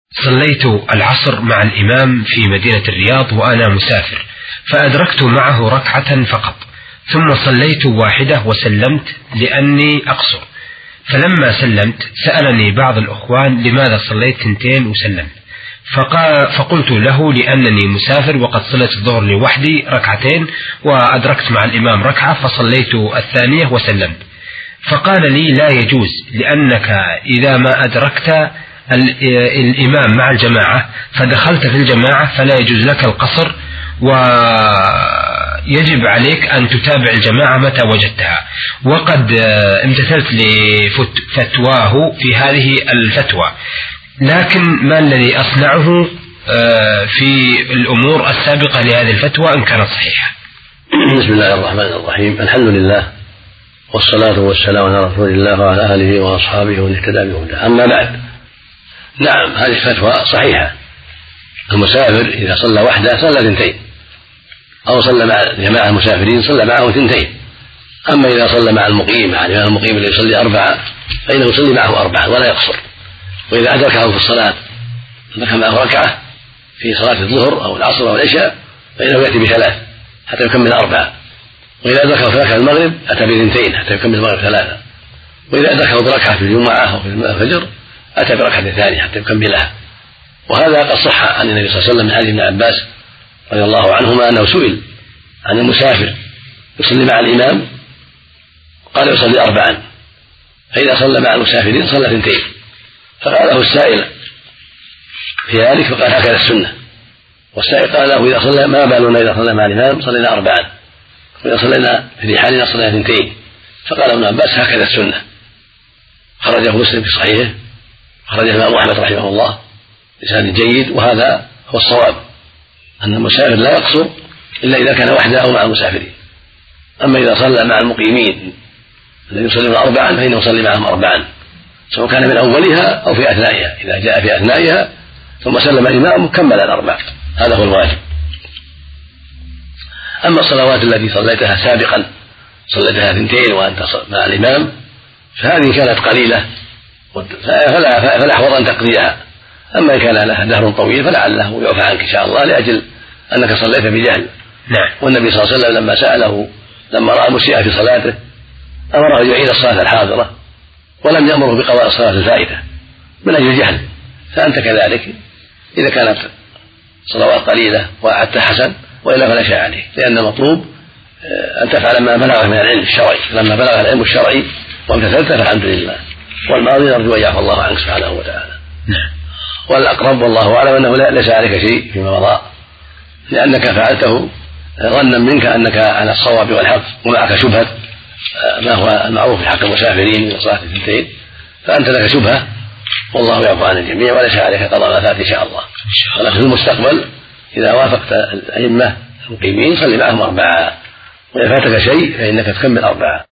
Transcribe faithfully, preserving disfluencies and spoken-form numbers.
صليت العصر مع الإمام في مدينة الرياض وأنا مسافر، فأدركت معه ركعة فقط، ثم صليت واحدة وسلمت لأني أقصر. فلما سلمت سألني بعض الأخوان لماذا صليت ثنتين وسلمت، فقلت له لأنني مسافر وقد صليت الظهر لوحدي ركعتين وأدركت مع الإمام ركعة فصليت الثانية وسلمت. فقال لي لا يجوز، لأنك إذا ما أدركت الإمام مع الجماعة فدخلت في الجماعة فلا يجوز لك القصر، ويجب عليك أن تتابع الجماعة متى وجدتها. وقد امتثلت لفتواه في هذه الفتوى، لكن ما الذي أصنعه في الأمور السابقة لهذه الفتوى إن كانت صحيحة؟ بسم الله الرحمن الرحيم. الحمد لله والصلاة والسلام على رسول الله وعلى آله وأصحابه ومن اهتدى بهداه. أما بعد، نعم هذه الفتوى صحيحة. المسافر إذا صلى وحده صلى ثنتين، أو صلى مع جماعة المسافرين صلى معهم ثنتين. أما إذا صلى مع المقيم مع الإمام المقيم الذي يصلي أربعة فإنه يصلي معه أربعة ولا يقصر. وإذا أدركه في الصلاة أدرك معه ركعة في صلاة الظهر أو العصر أو العشاء فإنه يأتي بثلاث حتى يكمل أربعة. وإذا أدركه في ركعة المغرب أتى بثنتين حتى يكمل المغرب ثلاثة. وإذا أدركه بركعة في الجمعة أو في الفجر أتى بركعة ثانية حتى يكملها. وهذا قد صح عن النبي صلى الله عليه وسلم من حديث ابن عباس رضي الله عنهما أنه سئل عن المسافر يصلي مع الإمام قال يصلي أربعا، فإذا صلى مع المسافرين صلى ثنتين. فقال له السائل في ذلك فقال هكذا السنة. والسائل قال له إذا صلى ما بالنا إذا صلى مع الإمام صلينا أربعا، وإذا صلينا في حالنا صلينا ثنتين. فقال ابن عباس هكذا السنة. خرجه مسلم في صحيحه، خرجه الإمام أحمد رحمه الله بسند جيد. وهذا هو الصواب، أن المسافر لا يقصر إلا إذا كان وحده أو مع المسافرين. أما إذا صلى مع المقيمين الذين يصلون أربعا فإنه يصلي معهم أربعا، سواء كان من أولها أو في أثنائها. إذا جاء في أثنائها ثم سلم الإمام كمل الأربع، هذا هو الواجب. أما الصلوات التي صليتها سابقا صليتها ثنتين وأنت مع الإمام فهذه كانت قليلة فلا فالأحوط أن تقضيها. أما إن كان لها دهر طويل فلعله يعفى عنك إن شاء الله لأجل أنك صليت بجهل. نعم. والنبي صلى الله عليه وسلم لما سأله لما رأى مسيئا في صلاته أمره أن يعيد الصلاة الحاضرة ولم يأمره بقضاء الصلاة الفائتة من أجل الجهل. فأنت كذلك إذا كانت صلوات قليلة وأعدت حسن، وإلا فلا شيء عليه، لأن المطلوب أن تفعل ما بلغ من العلم الشرعي. لما بلغ العلم الشرعي وامتثلت فالحمد لله، والماضي نرجو أن يعفو الله عنك سبحانه وتعالى. نعم. والأقرب والله أعلم أنه ليس عليك شيء فيما مضى، لأنك فعلته ظنا منك أنك على الصواب والحق ومعك شبهة ما هو المعروف في حق المسافرين من صلاة الثنتين، فأنت لك شبهة والله يعفو عن الجميع وليس عليك قضاء ما فات إن شاء الله. ولكن في المستقبل إذا وافقت الأئمة المقيمين صلي معهم أربعة، وإذا فاتك شيء فإنك تكمل أربعة.